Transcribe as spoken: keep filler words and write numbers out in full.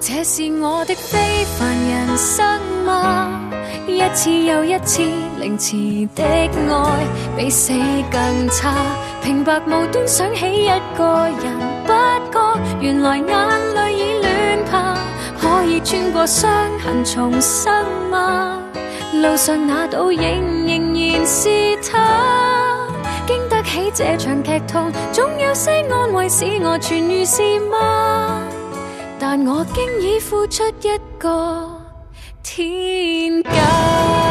這是我的非凡人生嗎？一次又一次凌遲的愛比死更差，平白無端想起一個人，不覺原來眼淚已亂爬，可以穿過傷痕重生嗎？路上那倒影仍然是他，經得起這場劇痛，總有些安慰使我痊癒是嗎？但我經已付出一個天價。